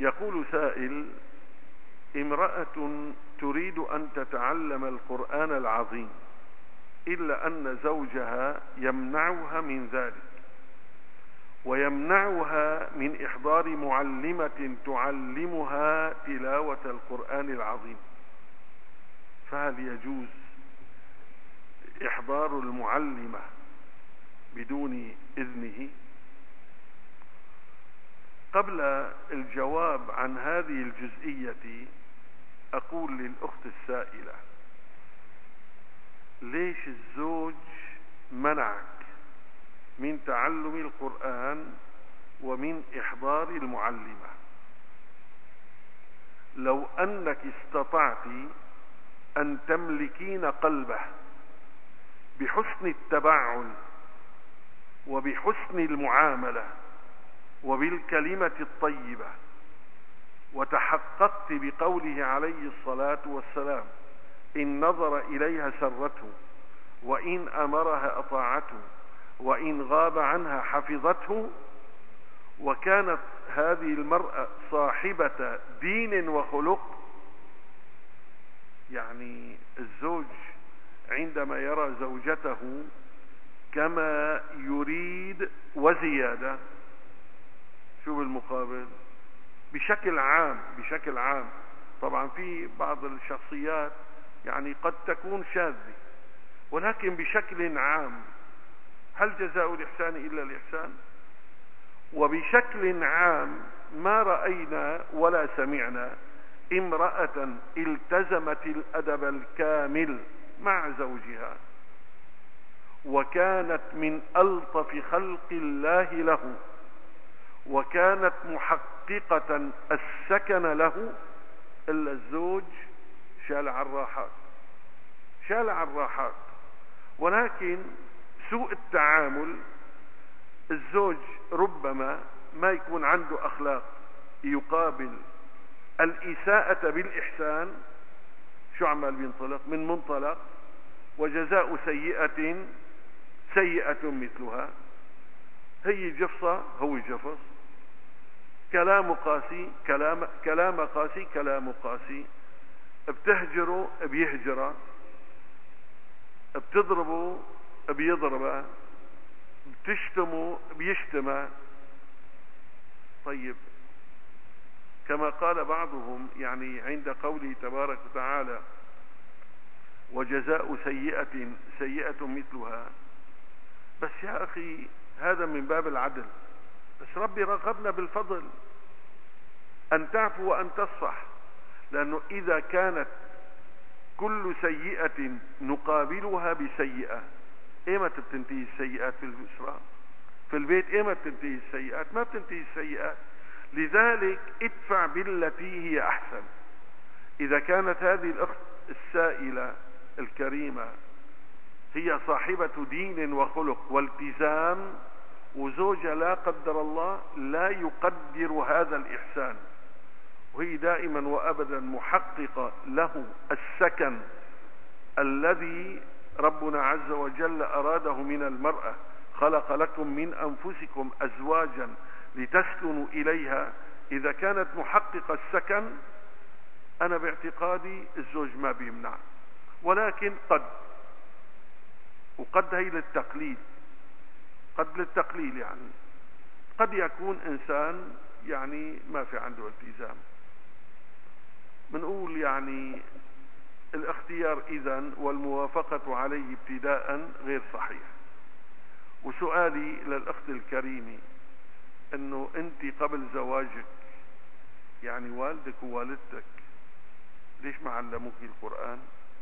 يقول سائل: امرأة تريد أن تتعلم القرآن العظيم إلا أن زوجها يمنعها من ذلك، ويمنعها من إحضار معلمة تعلمها تلاوة القرآن العظيم، فهل يجوز إحضار المعلمة بدون إذنه؟ قبل الجواب عن هذه الجزئية أقول للأخت السائلة: ليش الزوج منعك من تعلم القرآن ومن إحضار المعلمة؟ لو أنك استطعت أن تملكين قلبه بحسن التبعل وبحسن المعاملة وبالكلمة الطيبة، وتحققت بقوله عليه الصلاة والسلام: إن نظر إليها سرته، وإن أمرها أطاعته، وإن غاب عنها حفظته، وكانت هذه المرأة صاحبة دين وخلق، يعني الزوج عندما يرى زوجته كما يريد وزيادة، شو بالمقابل؟ بشكل عام طبعا في بعض الشخصيات يعني قد تكون شاذة، ولكن بشكل عام هل جزاء الإحسان إلا الإحسان؟ وبشكل عام ما رأينا ولا سمعنا امرأة التزمت الأدب الكامل مع زوجها وكانت من ألطف خلق الله له، وكانت محققة السكن له، إلا الزوج شال على الراحات. ولكن سوء التعامل، الزوج ربما ما يكون عنده أخلاق يقابل الإساءة بالإحسان، شو عمل بينطلق من منطلق وجزاء سيئة سيئة مثلها، هي جفصة هو جفص، كلام قاسي كلام قاسي، بتهجره بيهجره، بتضربه بيضربه، بتشتمه بيشتمه. طيب، كما قال بعضهم يعني عند قوله تبارك وتعالى: وجزاء سيئة سيئة مثلها، بس يا أخي هذا من باب العدل، بس ربي رغبنا بالفضل أن تعفو وأن تصفح، لأنه إذا كانت كل سيئة نقابلها بسيئة، إيمتى بتنتهي السيئات في الأسرة؟ في البيت إيمتى بتنتهي السيئات؟ ما بتنتهي السيئات. لذلك ادفع بالتي هي أحسن. إذا كانت هذه الأخت السائلة الكريمة هي صاحبة دين وخلق والتزام، وزوجها لا قدر الله لا يقدر هذا الإحسان، وهي دائما وأبدا محققة له السكن الذي ربنا عز وجل أراده من المرأة: خلق لكم من أنفسكم أزواجا لتسكنوا إليها. إذا كانت محققة السكن، أنا باعتقادي الزوج ما بيمنع، ولكن وقد هي للتقليل، يعني قد يكون إنسان يعني ما في عنده التزام، بنقول يعني الاختيار إذن والموافقة عليه ابتداء غير صحيح. وسؤالي للأخت الكريمة: انه انت قبل زواجك يعني والدك ووالدتك ليش ما علموك القرآن؟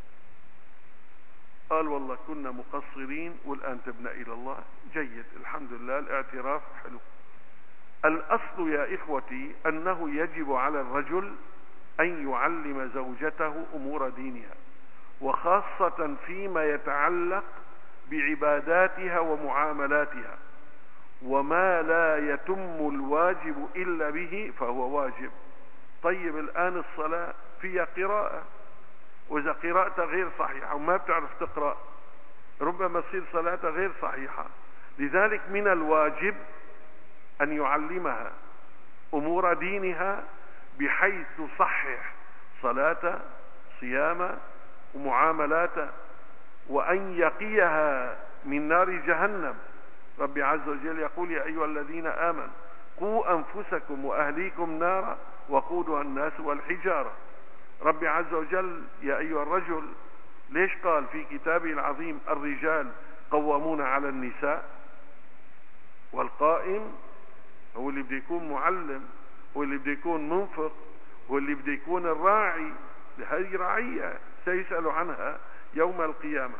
قال: والله كنا مقصرين والآن تبنا إلى الله. جيد، الحمد لله، الاعتراف حلو. الأصل يا إخوتي أنه يجب على الرجل أن يعلم زوجته أمور دينها، وخاصة فيما يتعلق بعباداتها ومعاملاتها، وما لا يتم الواجب إلا به فهو واجب. طيب، الآن الصلاة فيها قراءة، وإذا قراءتها غير صحيحة وما بتعرف تقرأ ربما تصير صلاتها غير صحيحة. لذلك من الواجب أن يعلمها أمور دينها بحيث تصحح صلاته صيامه ومعاملاته، وأن يقيها من نار جهنم. رب عز وجل يقول: يا أيها الذين آمنوا قوا أنفسكم وأهليكم نارا وقودها الناس والحجارة. رب عز وجل يا أيها الرجل، ليش قال في كتابه العظيم: الرجال قوامون على النساء؟ والقائم هو اللي بده يكون معلم، هو اللي بده يكون منفق، هو اللي بده يكون الراعي. هذه رعية سيسأل عنها يوم القيامة.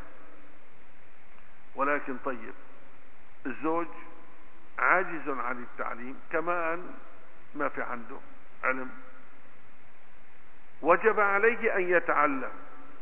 ولكن طيب، الزوج عاجز عن التعليم، كمان ما في عنده علم، وجب عليه أن يتعلم،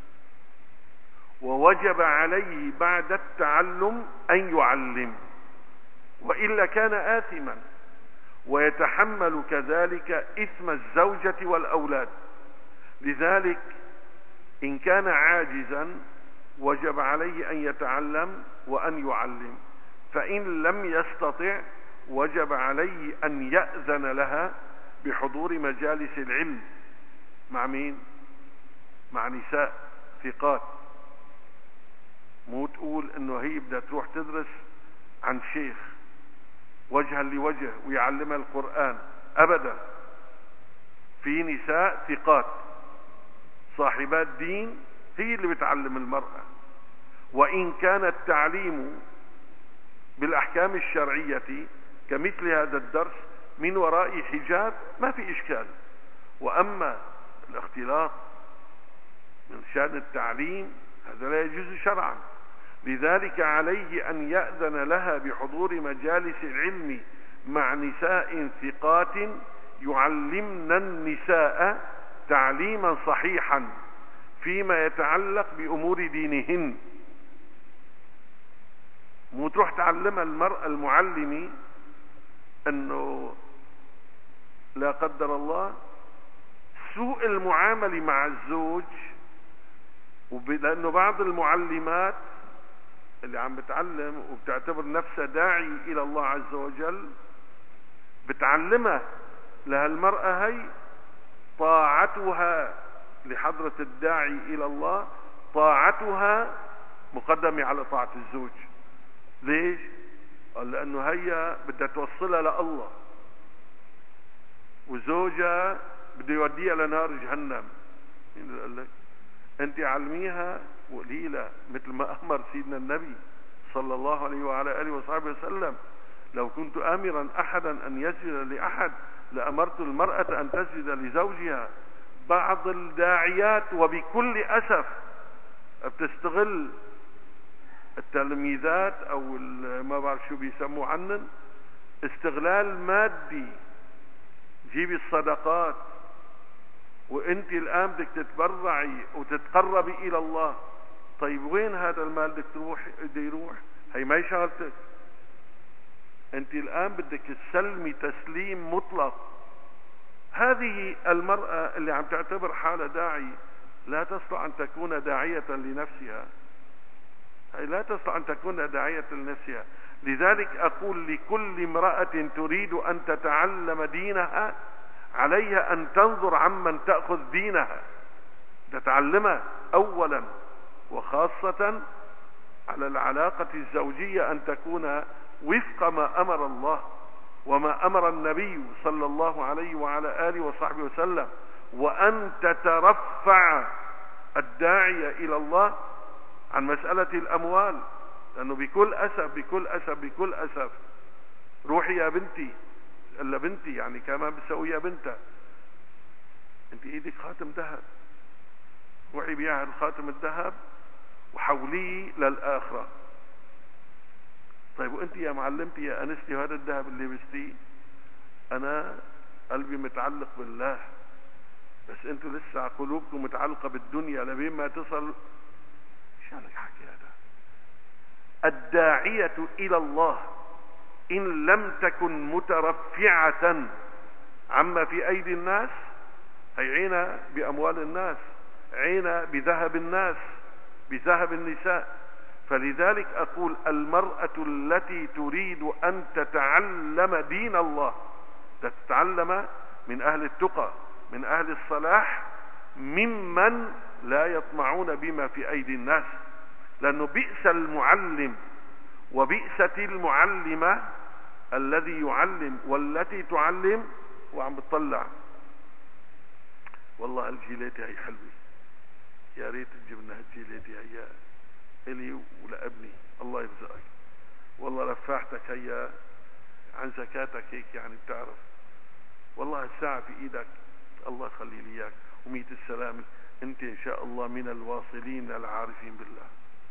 ووجب عليه بعد التعلم أن يعلم، وإلا كان آثما، ويتحمل كذلك إثم الزوجة والأولاد. لذلك إن كان عاجزا وجب عليه أن يتعلم وأن يعلم، فإن لم يستطع وجب عليه أن يأذن لها بحضور مجالس العلم. مع مين؟ مع نساء ثقات. مو تقول انه هي بدها تروح تدرس عن شيخ وجها لوجه ويعلمها القرآن، ابدا. في نساء ثقات صاحبات دين هي اللي بتعلم المرأة، وإن كان التعليم بالأحكام الشرعية كمثل هذا الدرس من وراء حجاب ما في إشكال. وأما الاختلاط من شأن التعليم هذا لا يجوز شرعا. لذلك عليه أن يأذن لها بحضور مجالس العلم مع نساء ثقات يعلمن النساء تعليما صحيحا فيما يتعلق بأمور دينهن. مو تروح تعلمها المرأة المعلمة أنه لا قدر الله سوء المعاملة مع الزوج، لأنه بعض المعلمات اللي عم بتعلم وبتعتبر نفسها داعي إلى الله عز وجل بتعلمها لهالمرأة هي طاعتها لحضرة الداعي إلى الله، طاعتها مقدمة على طاعة الزوج. ليش؟ قال لأنه هي بدها توصلها لله، وزوجها بده يوديها لنار جهنم. مين قال لك؟ انت علميها وقولي لها مثل ما امر سيدنا النبي صلى الله عليه وعلى اله وصحبه وسلم: لو كنت امرا احدا ان يسجد لاحد لامرت المرأة ان تسجد لزوجها. بعض الداعيات وبكل اسف بتستغل التلميذات او ما بعرف شو بيسموا عنن استغلال مادي. جيبي الصدقات وانت الان بدك تتبرعي وتتقربي الى الله. طيب وين هذا المال بدك تروح بده يروح؟ هي ما هي شغلتك. انت الان بدك تسلمي تسليم مطلق. هذه المرأة اللي عم تعتبر حالها داعي لا تصلح ان تكون داعية لنفسها. هي لا تصلح ان تكون داعية لنفسها. لذلك اقول لكل امرأة تريد ان تتعلم دينها عليها ان تنظر عمن تأخذ دينها، تتعلمها اولا، وخاصة على العلاقة الزوجية ان تكون وفق ما امر الله وما امر النبي صلى الله عليه وعلى آله وصحبه وسلم، وان تترفع الداعية الى الله عن مسألة الاموال. لانه بكل اسف روحي يا بنتي، الا بنتي يعني كمان بتسوي يا بنتها، انت ايدك خاتم ذهب، روحي بيعها الخاتم الذهب وحوليه للآخرة. طيب وانت يا معلمتي يا انستي هذا الذهب اللي لبستيه، انا قلبي متعلق بالله، بس انتوا لسه قلوبكم متعلقة بالدنيا لبين ما تصل. شانك حكي هذا؟ الداعية الى الله ان لم تكن مترفعة عما في ايدي الناس، هي عينا باموال الناس، عينا بذهب الناس، بذهب النساء. فلذلك اقول المرأة التي تريد ان تتعلم دين الله تتعلم من اهل التقى، من أهل الصلاح ممن لا يطمعون بما في أيدي الناس. لأنه بئس المعلم وبئست المعلمة الذي يعلم والتي تعلم وعم بتطلع والله الجيلاتي هي حلوة، يا ريت تجيب لنا الجيلاتي هي إلي ولابني، الله يرزقك والله رفاحتك هي عن زكاتك هيك يعني بتعرف والله الساعة في ايدك، الله يخلي لي اياك وميت السلامة، انت ان شاء الله من الواصلين العارفين بالله.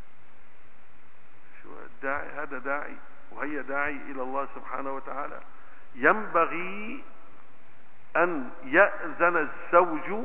شو الداعي هذا؟ داعي وهي داعي الى الله سبحانه وتعالى. ينبغي ان يأذن الزوج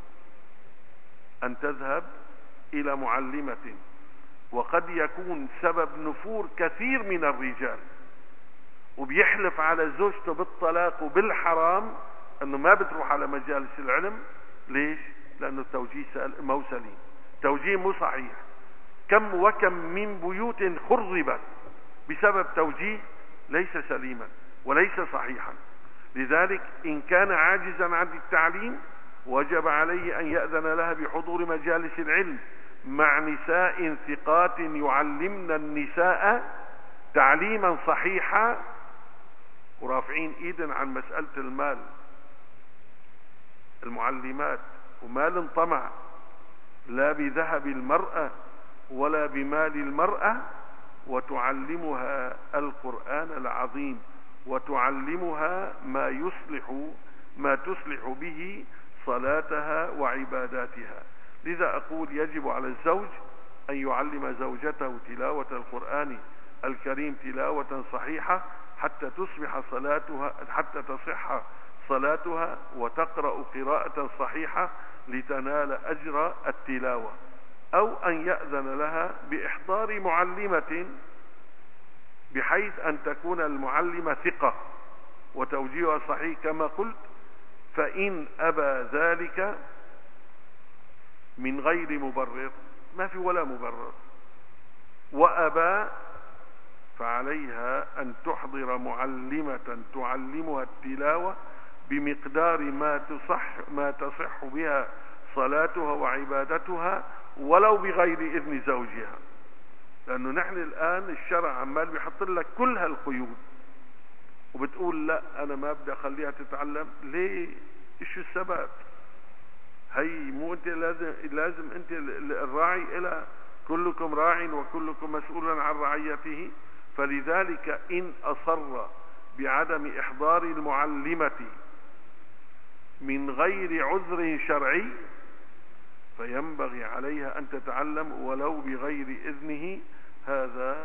ان تذهب الى معلمة، وقد يكون سبب نفور كثير من الرجال وبيحلف على زوجته بالطلاق وبالحرام انه ما بتروح على مجالس العلم. ليش؟ لانه التوجيه مو سليم، توجيه مو صحيح. كم وكم من بيوت خربت بسبب توجيه ليس سليما وليس صحيحا. لذلك ان كان عاجزا عن التعليم وجب عليه ان يأذن لها بحضور مجالس العلم مع نساء ثقات يعلمن النساء تعليما صحيحا ورافعين ايدا عن مسألة المال. المعلمات ومال طمع لا بذهب المرأة ولا بمال المرأة، وتعلمها القرآن العظيم وتعلمها ما تصلح به صلاتها وعباداتها. لذا أقول يجب على الزوج أن يعلم زوجته تلاوة القرآن الكريم تلاوة صحيحة حتى تصح صلاتها وتقرأ قراءة صحيحة لتنال أجر التلاوة، أو أن يأذن لها بإحضار معلمة بحيث أن تكون المعلمة ثقة وتوجيهها صحيح كما قلت. فإن أبى ذلك من غير مبرر، ما في ولا مبرر، وأبى فعليها أن تحضر معلمة تعلمها التلاوة بمقدار ما تصح بها صلاتها وعبادتها ولو بغير إذن زوجها. لأنه نحن الآن الشرع عمال بيحط لك كل هالقيود وبتقول لا أنا ما بدي أخليها تتعلم. ليه؟ إيش السبب؟ هي مو أنت لازم أنت الراعي إلى كلكم راع وكلكم مسؤول عن رعيته. فلذلك إن أصر بعدم إحضار المعلمة من غير عذر شرعي فينبغي عليها أن تتعلم ولو بغير إذنه. هذا